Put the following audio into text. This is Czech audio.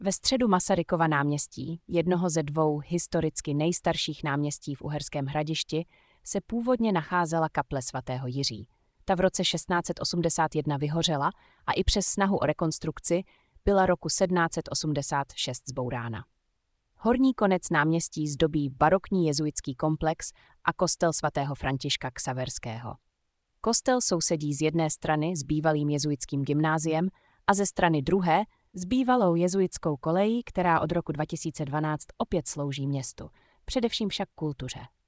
Ve středu Masarykova náměstí, jednoho ze dvou historicky nejstarších náměstí v Uherském Hradišti, se původně nacházela kaple svatého Jiří. Ta v roce 1681 vyhořela a i přes snahu o rekonstrukci byla roku 1786 zbourána. Horní konec náměstí zdobí barokní jezuitský komplex a kostel svatého Františka Xaverského. Kostel sousedí z jedné strany s bývalým jezuitským gymnáziem a ze strany druhé s bývalou jezuitskou kolejí, která od roku 2012 opět slouží městu, především však kultuře.